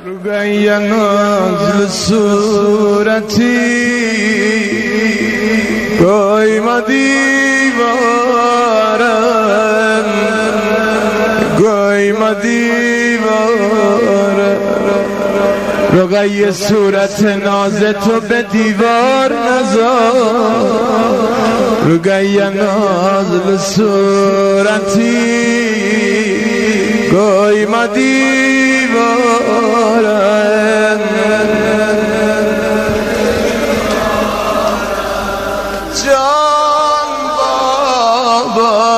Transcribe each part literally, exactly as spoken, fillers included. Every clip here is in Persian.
رقی نازل صورتی گوی ما دیوارم گوی ما دیوارم رقی صورت ناز تو به دیوار نزار رقی نازل صورتی گوی ما دیوارم جان بابا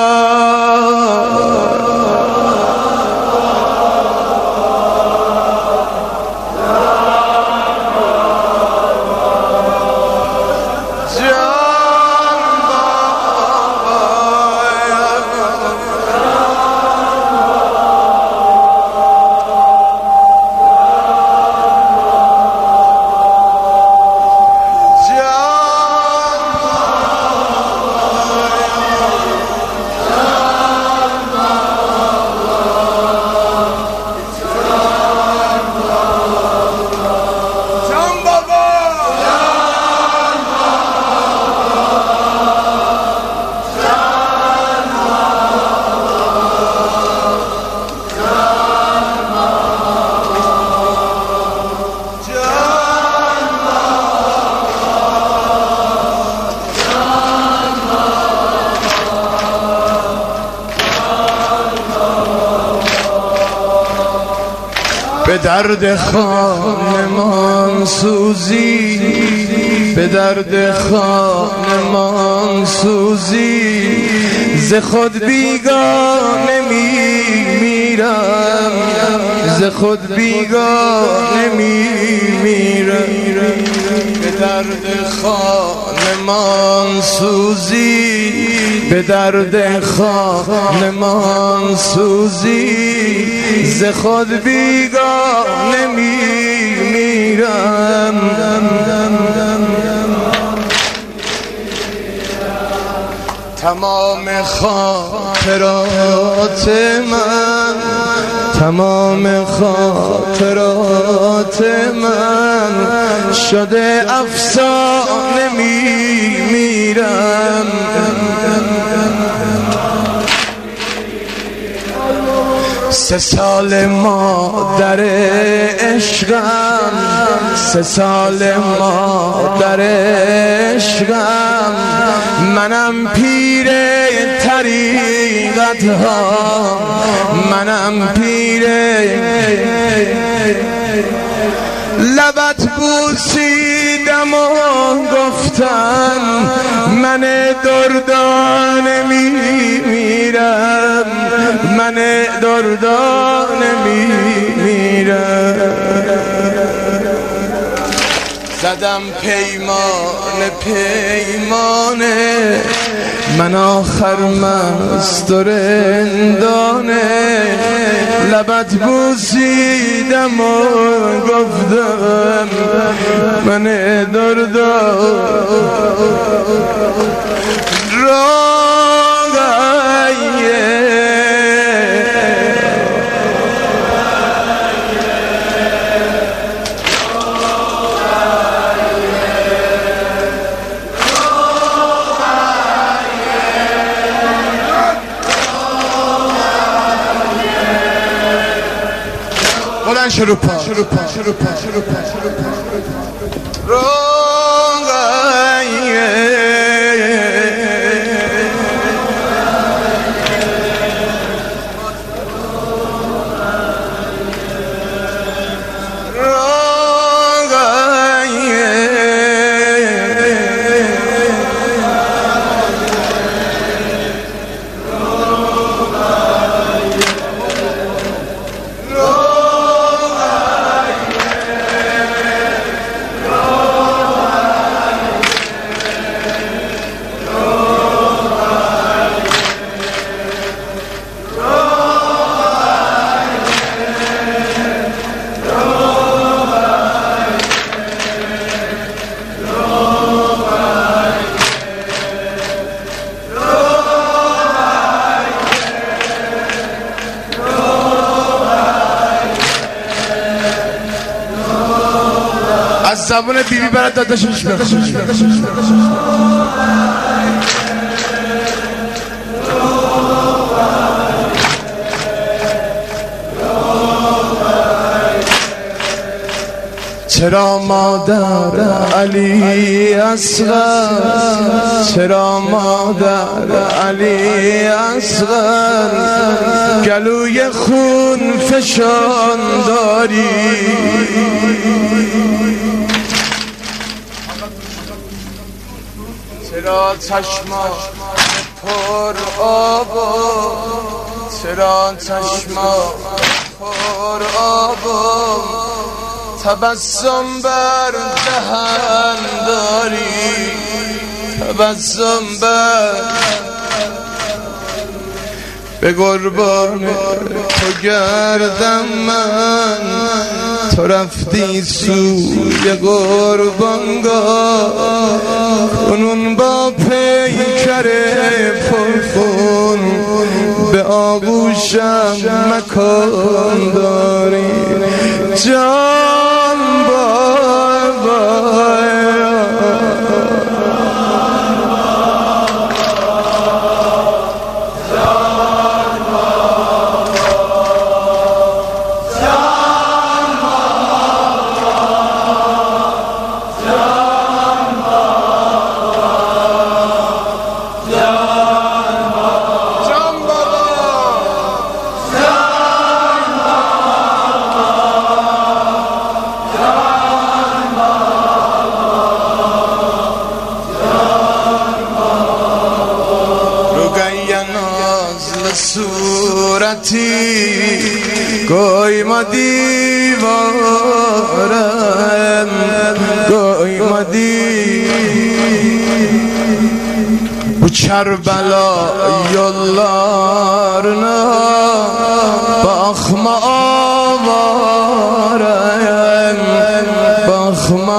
به درد خانمان سوزی به درد خانمان سوزی ز خود بیگانه می میرم ز خود بیگانه می میرم به درد خانمان سوزی به درد خانمان سوزی ز خود بیگانه می میرم تمام خاطرات من تمام خاطرات من شده افسانه می میرم سه سال مادر عشقم سه سال مادر عشقم منم پیر طریقت ها منم پیر لبت بوسیدم و گفتم من دردانه می میرم من دردانه می میرم زدم پیمان پیمانه من آخر مست و رندانه لبت بوسیدم و گفتم من دردانه شروع پا شروع پا شروع پا شروع پا شروع پا زبون بیبی برات داداشش بخون. چرا مادر علی اصغر، چرا مادر علی اصغر گلوی خون فشان داری؟ چرا چشمات پر آب، چرا چشمات پر آب، تبسم بر دهن داری؟ تبسم بر به قربان تو گردم من، تو رفتی سوی قربانگاه، کنون با پیکر پرخون به آغوشم مکان داری. جان بای بای صورتی گوی ما دیوارم، گوی ما دیوارم کربلا yollarına bakma avarem, bakma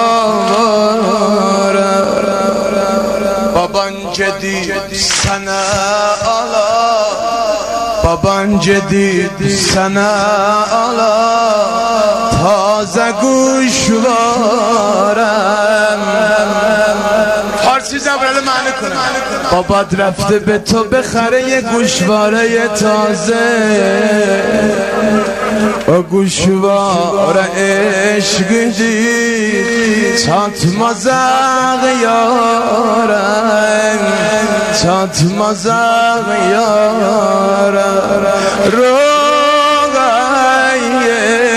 avarem. Baban cedid sana ala, baban cedid sana ala, taze guşvarem. فارسی زبرال معنی کنم. بابات رفته به تو بخره یه گوشواره تازه، و گوشواره عشق دید چات مزاق یارم، چات مزاق یارم. روغای